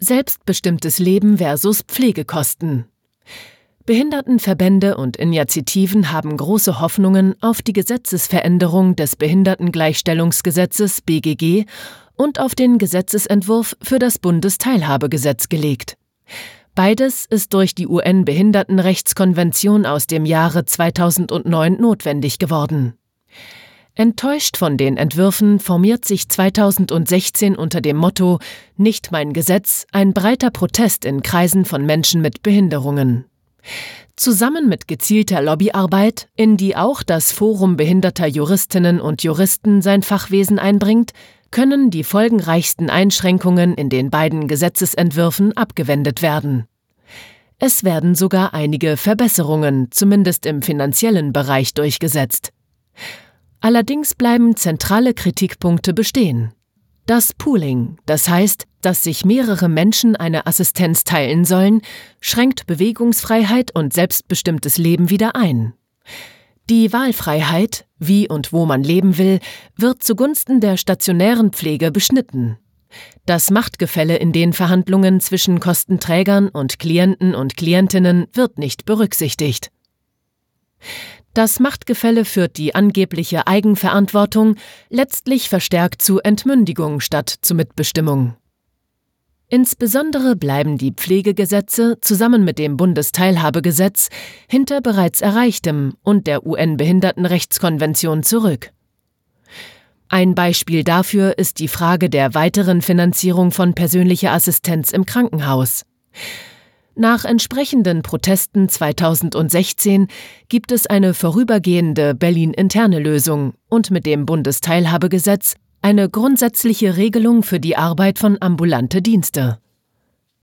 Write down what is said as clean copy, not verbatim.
Selbstbestimmtes Leben versus Pflegekosten. Behindertenverbände und Initiativen haben große Hoffnungen auf die Gesetzesveränderung des Behindertengleichstellungsgesetzes BGG und auf den Gesetzesentwurf für das Bundesteilhabegesetz gelegt. Beides ist durch die UN-Behindertenrechtskonvention aus dem Jahre 2009 notwendig geworden. Enttäuscht von den Entwürfen formiert sich 2016 unter dem Motto »Nicht mein Gesetz« ein breiter Protest in Kreisen von Menschen mit Behinderungen. Zusammen mit gezielter Lobbyarbeit, in die auch das Forum behinderter Juristinnen und Juristen sein Fachwesen einbringt, können die folgenreichsten Einschränkungen in den beiden Gesetzesentwürfen abgewendet werden. Es werden sogar einige Verbesserungen, zumindest im finanziellen Bereich, durchgesetzt. Allerdings bleiben zentrale Kritikpunkte bestehen. Das Pooling, das heißt, dass sich mehrere Menschen eine Assistenz teilen sollen, schränkt Bewegungsfreiheit und selbstbestimmtes Leben wieder ein. Die Wahlfreiheit, wie und wo man leben will, wird zugunsten der stationären Pflege beschnitten. Das Machtgefälle in den Verhandlungen zwischen Kostenträgern und Klienten und Klientinnen wird nicht berücksichtigt. Das Machtgefälle führt die angebliche Eigenverantwortung letztlich verstärkt zu Entmündigung statt zu Mitbestimmung. Insbesondere bleiben die Pflegegesetze zusammen mit dem Bundesteilhabegesetz hinter bereits Erreichtem und der UN-Behindertenrechtskonvention zurück. Ein Beispiel dafür ist die Frage der weiteren Finanzierung von persönlicher Assistenz im Krankenhaus. Nach entsprechenden Protesten 2016 gibt es eine vorübergehende Berlin-interne Lösung und mit dem Bundesteilhabegesetz eine grundsätzliche Regelung für die Arbeit von ambulante Dienste.